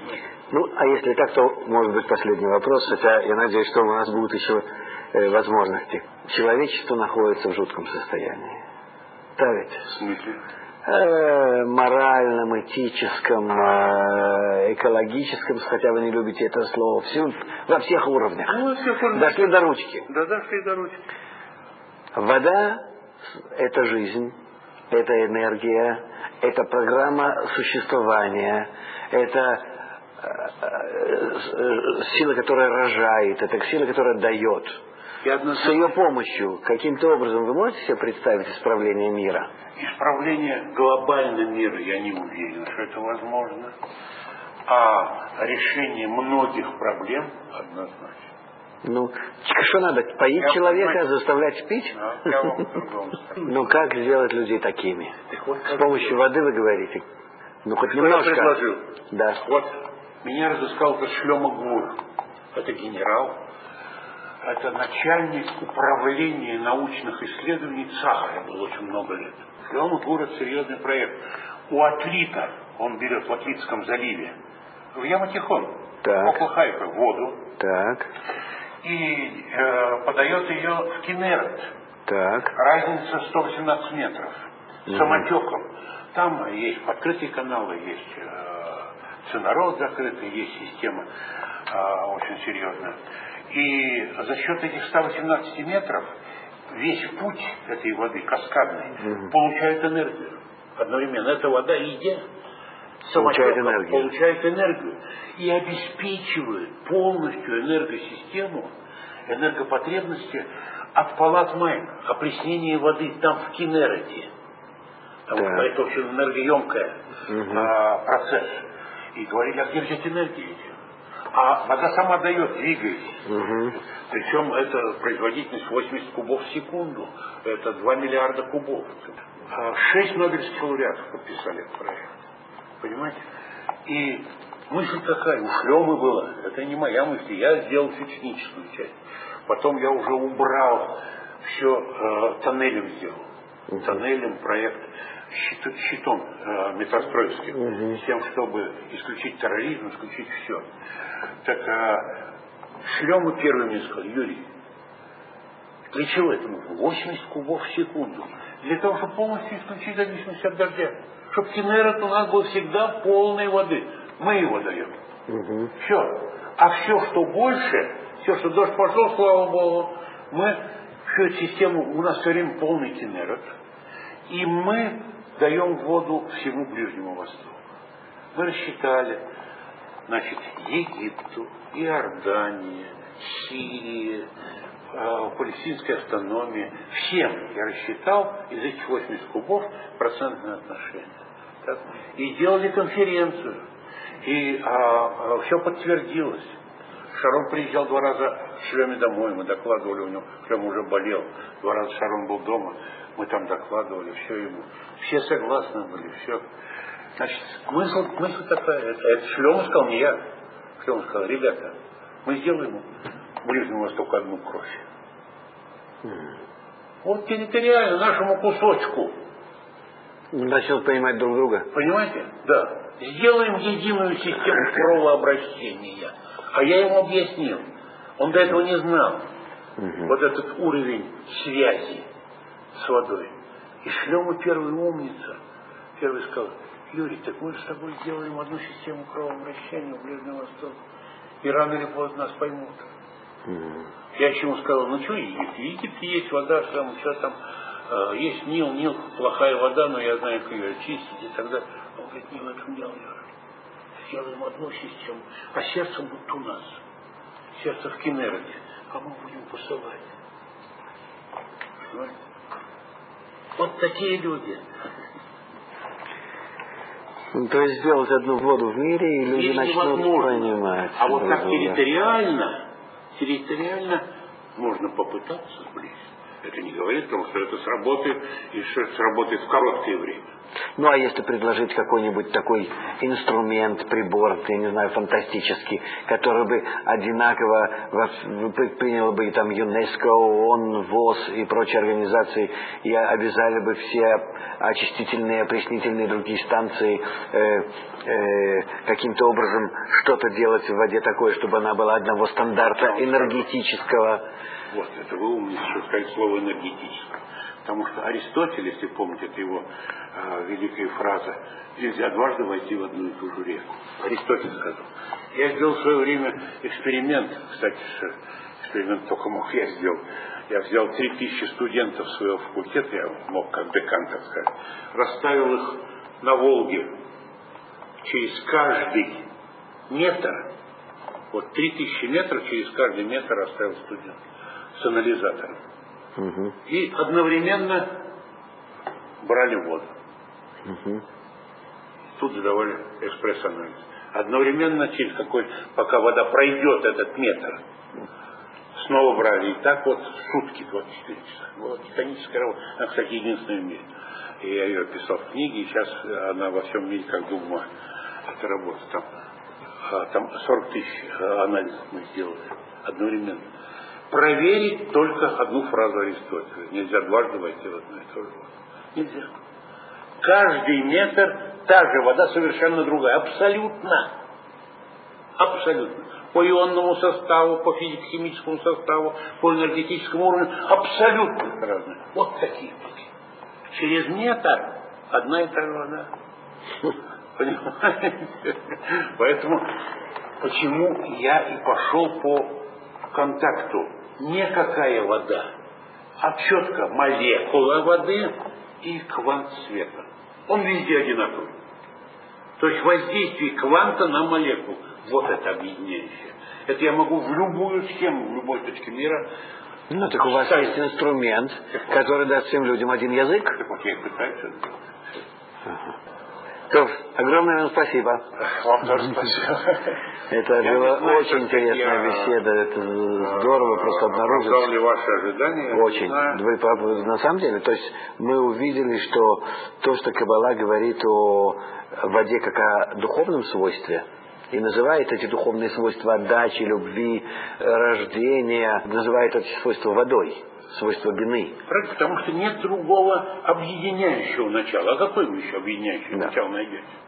Ну, а если так, то может быть последний вопрос, хотя я надеюсь, что у нас будут еще возможности. Человечество находится в жутком состоянии. Да ведь? В смысле? Моральном, этическом, экологическом, хотя вы не любите это слово, во всех уровнях. Ну, дошли до ручки. Да, дошли до ручки. Вода – это жизнь, это энергия, это программа существования, это сила, которая рожает, это сила, которая дает. С ее помощью каким-то образом вы можете себе представить исправление мира? Исправление глобального мира, я не уверен, что это возможно. А решение многих проблем однозначно. Ну, что надо? Поить человека, заставлять пить? Я вам по-другому скажу. Ну, как сделать людей такими? С помощью воды вы говорите? Ну, хоть немножко. Я предложил. Да. Вот, меня разыскал этот Шлема Гур. Это генерал. Это начальник управления научных исследований ЦАХа. Я был очень много лет. Шлема Гур — это серьезный проект. У Атлита, он берет в Атлитском заливе, в Яма-Тихон, около Хайфы, воду. Так. И подает ее в Кенерет. Так. Разница 118 метров. Самотеком. Там есть открытые каналы, есть ценород закрытый, есть система очень серьезная. И за счет этих 118 метров весь путь этой воды, каскадной, получает энергию. Одновременно эта вода и получает энергию. Получает энергию и обеспечивает полностью энергосистему, энергопотребности от палат-майн, опреснения воды там в Кенерете. Это очень энергоемкий процесс. И говорили, а где взять энергию? А вода сама дает, двигаясь. Причем это производительность 80 кубов в секунду. Это 2 миллиарда кубов. 6 нобелевских лауреатов подписали этот проект. Понимаете? И мысль такая, у Шлемы была. Это не моя мысль. Я сделал всю техническую часть. Потом я уже убрал все, тоннелем сделал. Тоннелем проект щитом метастроевским. С тем, чтобы исключить терроризм, исключить все. Так Шлема первый мне сказал: Юрий, для чего это нужно? 80 кубов в секунду. Для того, чтобы полностью исключить зависимость от дождя. Чтобы Кенерет у нас был всегда полной воды. Мы его даем. Все. А все, что больше, все, что дождь пошел, слава Богу, мы всю эту систему, у нас все время полный Кенерет. И мы даем воду всему Ближнему Востоку. Мы рассчитали, значит, Египту, Иордании, Сирии, палестинской автономии, всем я рассчитал из этих 80 кубов процентное отношение. Так? И делали конференцию. И все подтвердилось. Шарон приезжал 2 раза в Шлеме домой, мы докладывали у него, Шлем уже болел, 2 раза Шарон был дома, мы там докладывали, все ему. Все согласны были, все. Значит, мысль такая, это Шлема сказал, не я. Шлема сказал: ребята, мы сделаем Ближнему Востоку одну кровь. Вот территориально, нашему кусочку. Начнут понимать друг друга. Понимаете? Да. Сделаем единую систему кровообращения. А я ему объяснил. Он до этого не знал. Вот этот уровень связи с водой. И Шлема первый умница. Первый сказал: Юрий, так мы же с тобой сделаем одну систему кровообращения в Ближнем Востоке. И рано или поздно нас поймут. Я еще ему сказал: ну что Египет? В Египте есть вода, сейчас там есть Нил, плохая вода, но я знаю, как ее очистить и так далее. Он говорит: не в этом дело, Юра. Сделаем одну систему. А сердце будет у нас. Сердце в Кенерете. А мы будем посылать. Понимаете? Вот такие люди. Ну, то есть сделать одну воду в мире, и люди начнут понимать. А вот так территориально можно попытаться сблизить. Это не говорит о том, что это сработает, и что это сработает в короткое время. Ну, а если предложить какой-нибудь такой инструмент, прибор, я не знаю, фантастический, который бы одинаково принял бы там ЮНЕСКО, ООН, ВОЗ и прочие организации, и обязали бы все очистительные, опреснительные другие станции каким-то образом что-то делать в воде такое, чтобы она была одного стандарта энергетического. Вот, это вы умницы, что сказать слово энергетическое. Потому что Аристотель, если помните, это его великая фраза, нельзя дважды войти в одну и ту же реку. Аристотель сказал. Я сделал в свое время эксперимент, кстати, эксперимент только мог я сделать. Я взял 3000 студентов своего факультета, я мог как декан, так сказать, расставил их на Волге через каждый метр, вот 3000 метров, через каждый метр расставил студент с анализатором. Угу. И одновременно брали воду. Угу. Тут же давали экспресс-анализ. Одновременно через пока вода пройдет этот метр, снова брали. И так вот сутки, 24 часа. Вот титаническая работа. Она, кстати, единственная в мире. И я ее писал в книге, и сейчас она во всем мире как дума. Это работа. Там 40 тысяч анализов мы сделали одновременно. Проверить только одну фразу Аристотеля. Нельзя дважды войти в одно и то же. Нельзя. Каждый метр та же вода совершенно другая. Абсолютно. Абсолютно. По ионному составу, по физико-химическому составу, по энергетическому уровню. Абсолютно разные. Вот такие. Через метр одна и та же вода. Понимаете? Поэтому почему я и пошел по контакту. Не какая вода, а четко молекула воды и квант света. Он везде одинаковый. То есть воздействие кванта на молекулу. Вот это объединяющее. Это я могу в любую схему, в любой точке мира. Ну, так у вас есть инструмент, который даст всем людям один язык. Так вот я и пытаюсь это делать. Ага. То, огромное вам спасибо. Вам тоже спасибо. Это была очень интересная беседа. Это здорово просто обнаружить. Оправдал ли ваши ожидания? Очень. Вы, на самом деле, то есть мы увидели, что то, что Каббала говорит о воде как о духовном свойстве, и называет эти духовные свойства отдачи, любви, рождения, называет эти свойства водой, свойства бины. Правильно, потому что нет другого объединяющего начала. А какое вы еще объединяющее начало найдете?